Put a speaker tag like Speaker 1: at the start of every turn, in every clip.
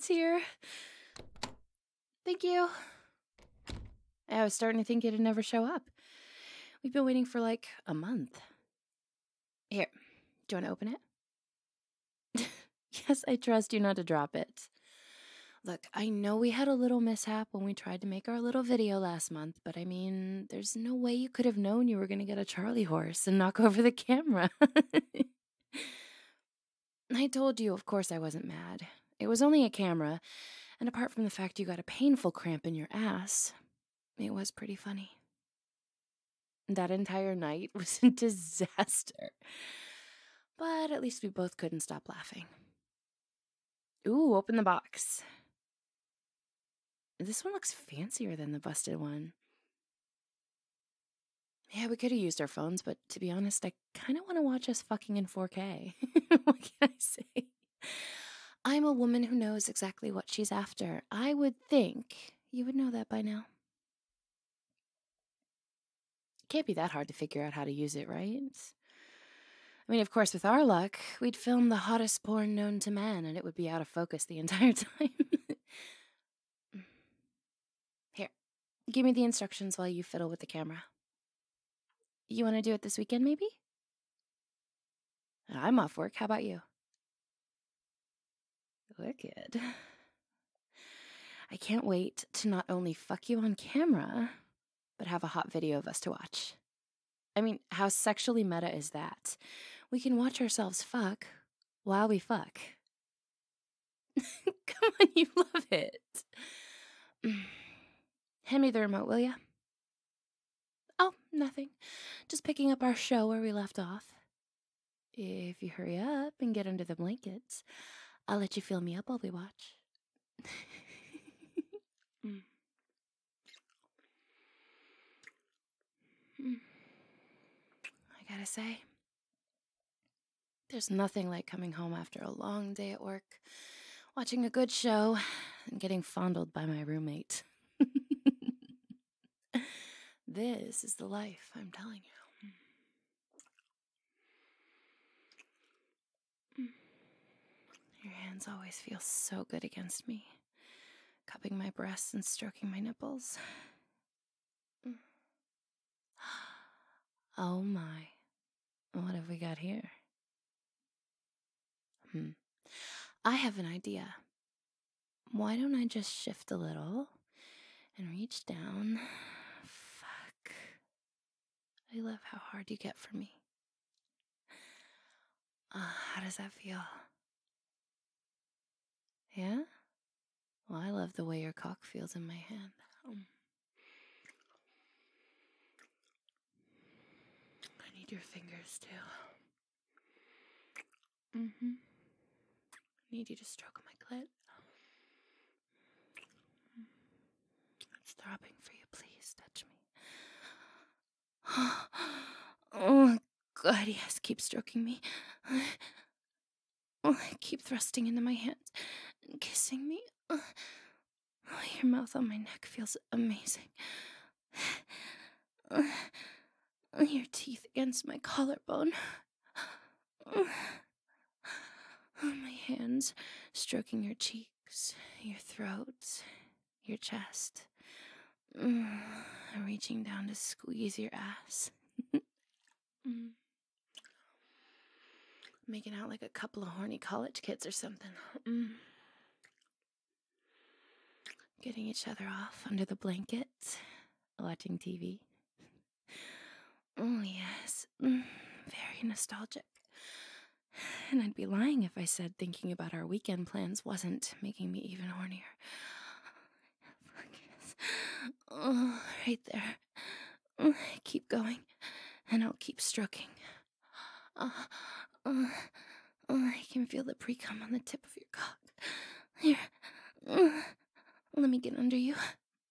Speaker 1: It's here. Thank you. I was starting to think it'd never show up. We've been waiting for like a month. Here, do you want to open it? Yes, I trust you not to drop it. Look, I know we had a little mishap when we tried to make our little video last month, but I mean, there's no way you could have known you were going to get a Charlie horse and knock over the camera. I told you, of course, I wasn't mad. It was only a camera, and apart from the fact you got a painful cramp in your ass, it was pretty funny. That entire night was a disaster. But at least we both couldn't stop laughing. Ooh, open the box. This one looks fancier than the busted one. Yeah, we could have used our phones, but to be honest, I kind of want to watch us fucking in 4K. What can I say? I'm a woman who knows exactly what she's after. I would think you would know that by now. It can't be that hard to figure out how to use it, right? I mean, of course, with our luck, we'd film the hottest porn known to man, and it would be out of focus the entire time. Here, give me the instructions while you fiddle with the camera. You want to do it this weekend, maybe? I'm off work. How about you? Wicked. I can't wait to not only fuck you on camera, but have a hot video of us to watch. I mean, how sexually meta is that? We can watch ourselves fuck while we fuck. Come on, you love it. Hand me the remote, will ya? Oh, nothing. Just picking up our show where we left off. If you hurry up and get under the blankets, I'll let you fill me up while we watch. I gotta say, there's nothing like coming home after a long day at work, watching a good show, and getting fondled by my roommate. This is the life, I'm telling you. Your hands always feel so good against me, cupping my breasts and stroking my nipples. Oh my, what have we got here? I have an idea. Why don't I just shift a little and reach down? Fuck. I love how hard you get for me. How does that feel? Yeah? Well, I love the way your cock feels in my hand. I need your fingers too. Need you to stroke my clit. It's throbbing for you. Please touch me. Oh, God, yes, keep stroking me. Keep thrusting into my hands and kissing me. Your mouth on my neck feels amazing. Your teeth against my collarbone. My hands stroking your cheeks, your throat, your chest. Reaching down to squeeze your ass. Making out like a couple of horny college kids or something. Getting each other off under the blanket, watching TV. Oh, yes. Very nostalgic. And I'd be lying if I said thinking about our weekend plans wasn't making me even hornier. Oh, right there. Keep going, and I'll keep stroking. I can feel the pre-cum on the tip of your cock. Here, let me get under you.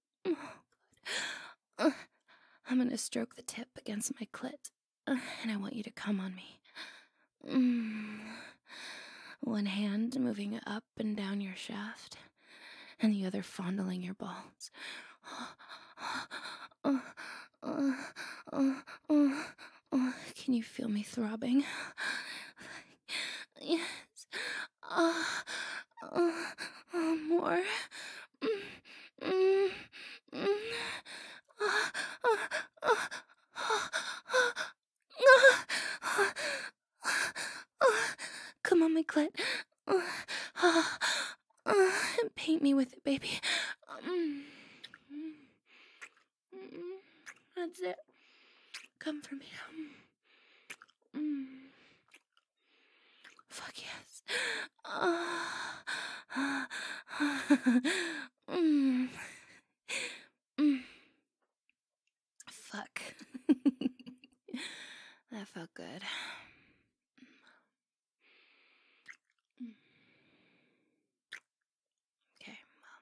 Speaker 1: I'm gonna stroke the tip against my clit, and I want you to come on me. One hand moving up and down your shaft, and the other fondling your balls. Can you feel me throbbing? Yes. Oh Paint me with it, baby. That's it. Come for me. Fuck yes. Fuck. That felt good. Okay, well,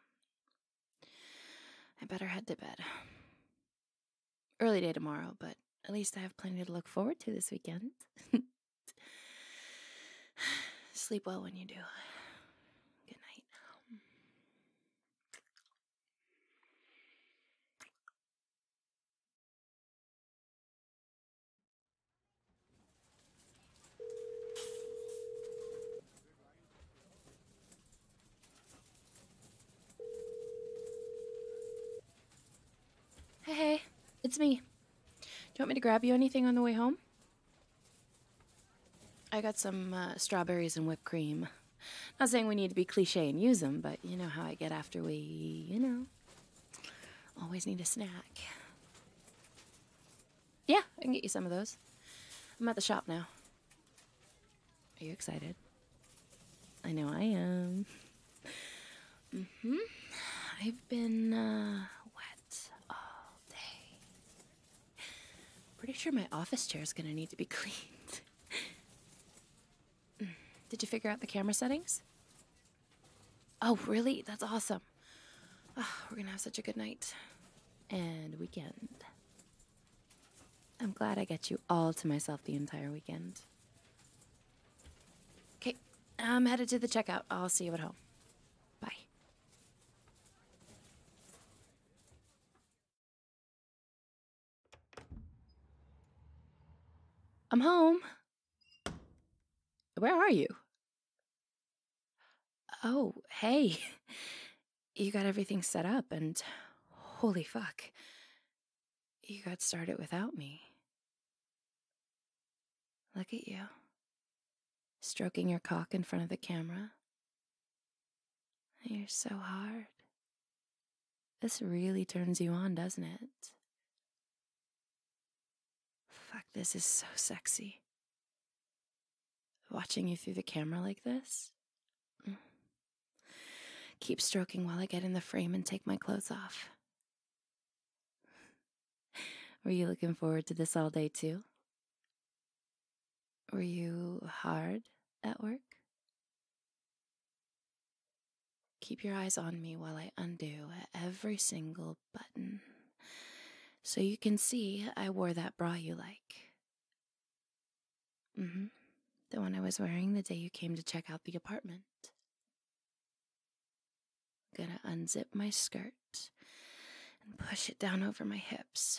Speaker 1: I better head to bed. Early day tomorrow, but at least I have plenty to look forward to this weekend. Sleep well when you do. Good night. Hey, it's me. Do you want me to grab you anything on the way home? I got some strawberries and whipped cream. Not saying we need to be cliche and use them, but you know how I get after we, always need a snack. Yeah, I can get you some of those. I'm at the shop now. Are you excited? I know I am. I've been wet all day. Pretty sure my office chair is gonna need to be cleaned. Did you figure out the camera settings? Oh, really? That's awesome. Oh, we're gonna have such a good night and weekend. I'm glad I get you all to myself the entire weekend. Okay, I'm headed to the checkout. I'll see you at home. Bye. I'm home. Where are you? Oh, hey. You got everything set up and holy fuck. You got started without me. Look at you. Stroking your cock in front of the camera. You're so hard. This really turns you on, doesn't it? Fuck, this is so sexy. Watching you through the camera like this. Keep stroking while I get in the frame and take my clothes off. Were you looking forward to this all day too? Were you hard at work? Keep your eyes on me while I undo every single button. So you can see I wore that bra you like. The one I was wearing the day you came to check out the apartment. Gonna unzip my skirt and push it down over my hips.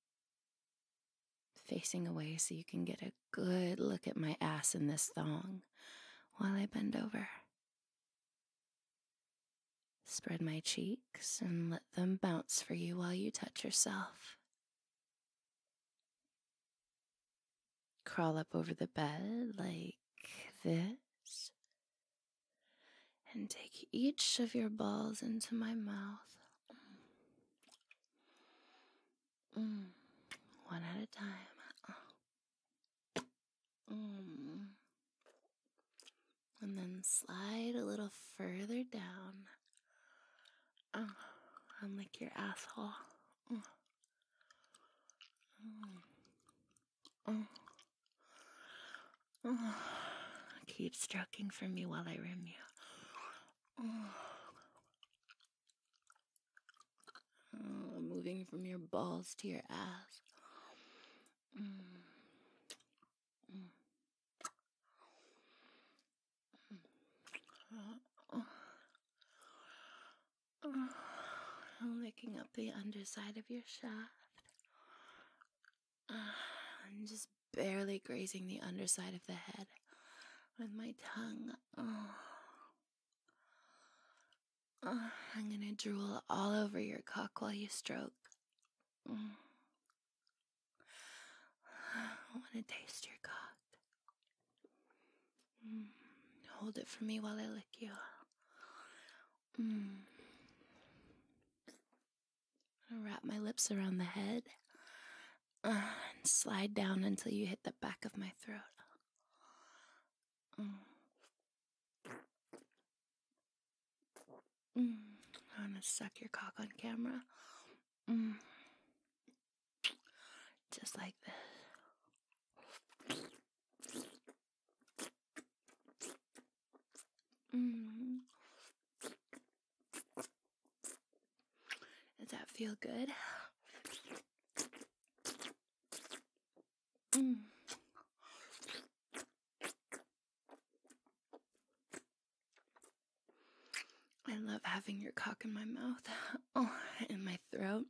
Speaker 1: Facing away so you can get a good look at my ass in this thong while I bend over. Spread my cheeks and let them bounce for you while you touch yourself. Crawl up over the bed like this. And take each of your balls into my mouth. One at a time. And then slide a little further down. And lick your asshole. Keep stroking for me while I rim you. Moving from your balls to your ass. I'm licking up the underside of your shaft. I'm just barely grazing the underside of the head with my tongue. I'm gonna drool all over your cock while you stroke. I wanna taste your cock. Hold it for me while I lick you. Mm. I'll wrap my lips around the head and slide down until you hit the back of my throat. I want to suck your cock on camera. Just like this. Does that feel good? I love having your cock in my mouth. Oh, in my throat.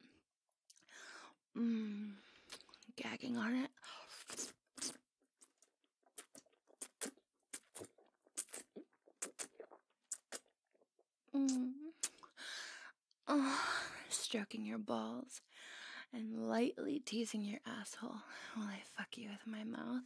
Speaker 1: Gagging on it. Oh, stroking your balls and lightly teasing your asshole while I fuck you with my mouth.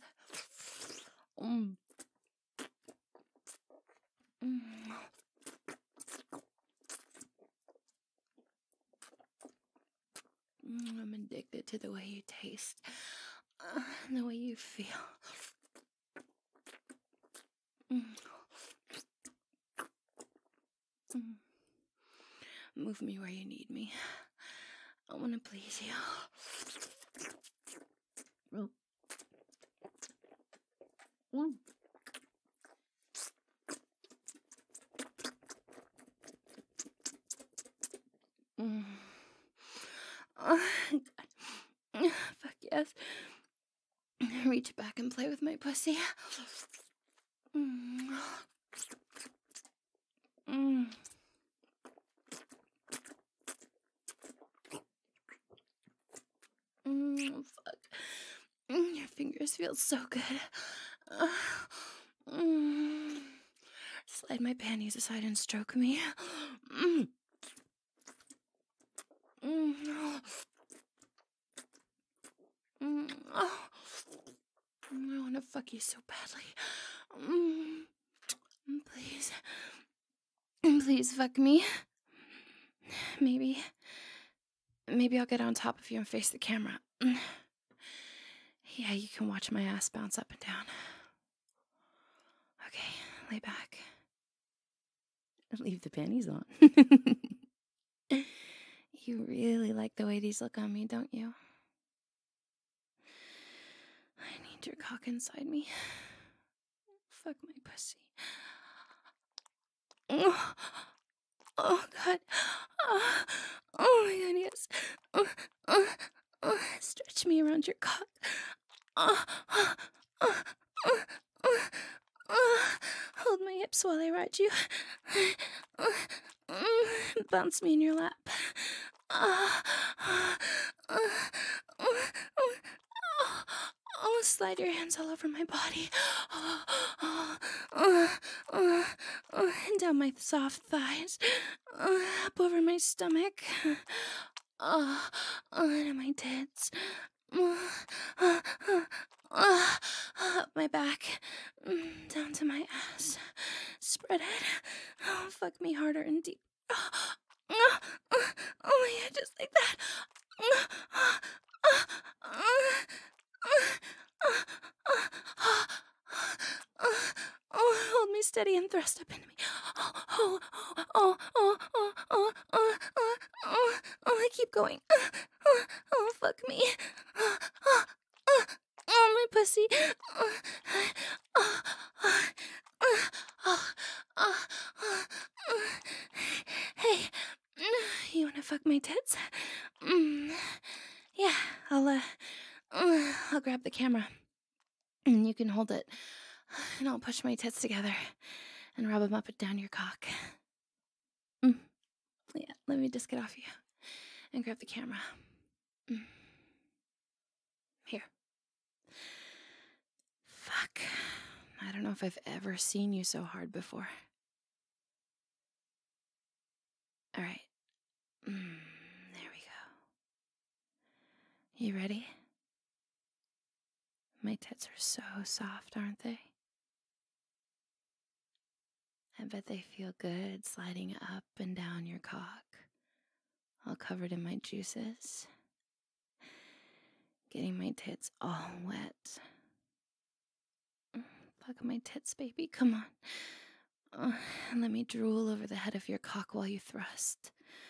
Speaker 1: I'm addicted to the way you taste, the way you feel. Move me where you need me. I want to please you. Fuck yes. Reach back and play with my pussy. Fuck. Your fingers feel so good. Slide my panties aside and stroke me. I want to fuck you so badly. Please. Please fuck me. Maybe I'll get on top of you and face the camera. Yeah, you can watch my ass bounce up and down. Okay, lay back. Leave the panties on. You really like the way these look on me, don't you? I need your cock inside me. Fuck my pussy. Oh, God. Oh, my God, yes. Stretch me around your cock. Hold my hips while I ride you. Bounce me in your lap. Slide your hands all over my body. And down my soft thighs. Up over my stomach. Onto my tits. Up my back. Down to my ass. Spread it. Oh, fuck me harder and deep. Oh my God, just like that. Hold me steady and thrust up into me. Keep going. Fuck me. My pussy. Hey, you wanna fuck my tits? Yeah, I'll grab the camera, and you can hold it, and I'll push my tits together and rub them up and down your cock. Yeah, let me just get off you and grab the camera. Here. Fuck. I don't know if I've ever seen you so hard before. All right. There we go. You ready? My tits are so soft, aren't they? I bet they feel good sliding up and down your cock, all covered in my juices, getting my tits all wet. Fuck my tits, baby, come on. And let me drool over the head of your cock while you thrust.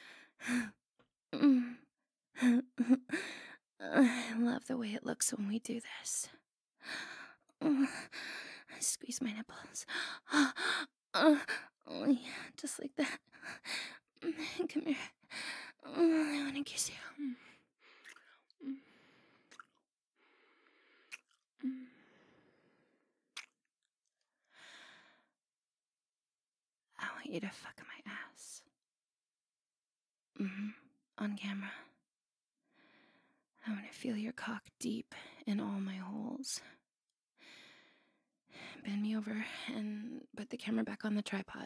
Speaker 1: I love the way it looks when we do this. I squeeze my nipples. Oh, yeah, just like that. Come here. I want to kiss you. I want you to fuck my ass. On camera. I want to feel your cock deep in all my holes. Bend me over and put the camera back on the tripod.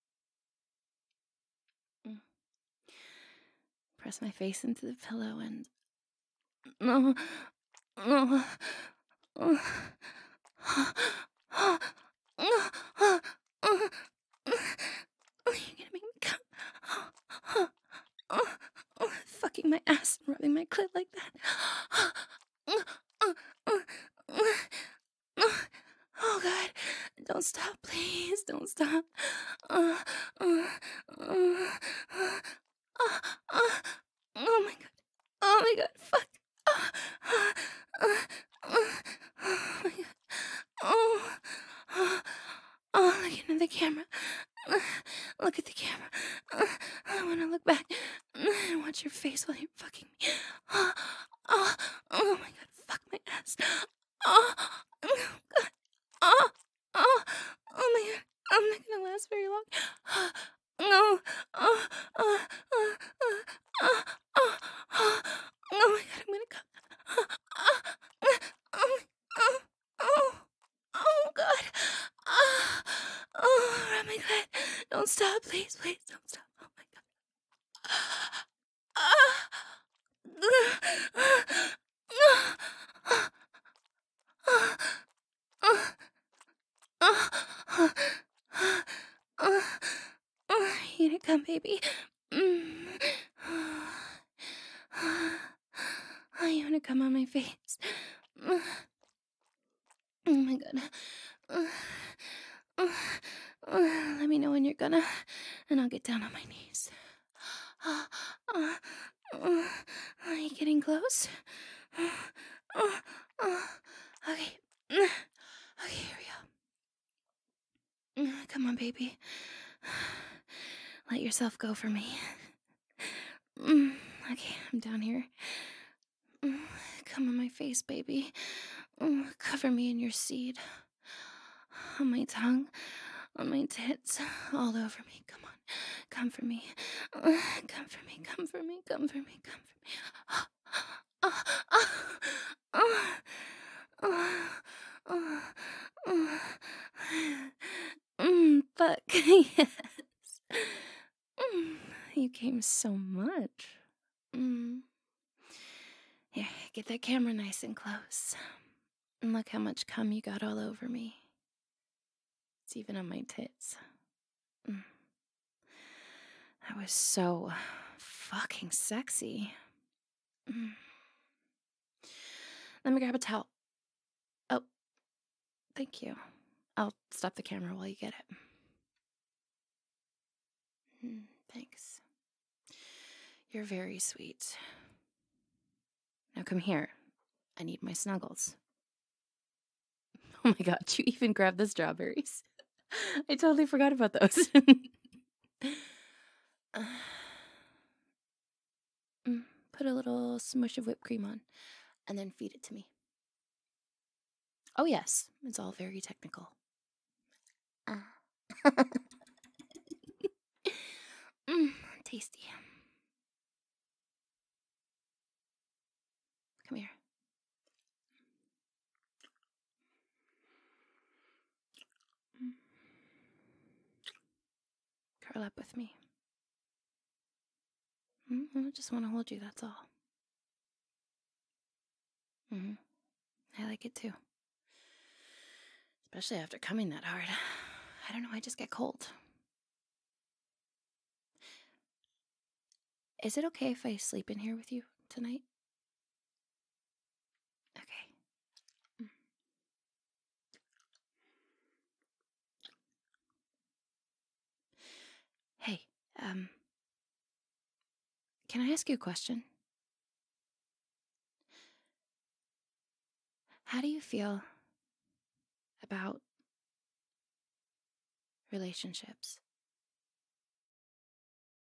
Speaker 1: Press my face into the pillow and... Oh, you're gonna make me come. Fucking my ass and rubbing my clit like that. Oh God, don't stop, please, don't stop. Oh my God, oh my God, fuck. Oh my God. Oh, look into the camera. Look at the camera. I want to look back and watch your face while you're fucking me. Oh my God, fuck my ass. Oh God. Oh my God. I'm not gonna last very long. No. Oh my God, I'm gonna come. Oh God. Rub my clit. Don't stop, please, please, don't stop. Oh my God. You gonna come, baby? You wanna come on my face? Oh my God. Let me know when you're gonna, and I'll get down on my knees. Are you getting close? Okay. Okay, here we go. Come on, baby. Let yourself go for me. Okay, I'm down here. Come on my face, baby. Cover me in your seed. On my tongue, on my tits, all over me. Come on, come for me. Come for me, come for me, come for me, come for me. Fuck, yes. You came so much. Here, get that camera nice and close. And look how much cum you got all over me. It's even on my tits. That was so fucking sexy. Let me grab a towel. Oh, thank you. I'll stop the camera while you get it. Thanks. You're very sweet. Now come here. I need my snuggles. Oh my God, you even grabbed the strawberries. I totally forgot about those. Put a little smush of whipped cream on, and then feed it to me. Oh yes, it's all very technical. Tasty. Come here. Curl up with me. I just want to hold you, that's all. I like it too. Especially after coming that hard. I don't know, I just get cold. Is it okay if I sleep in here with you tonight? Okay. Mm. Hey, um, can I ask you a question? How do you feel about relationships?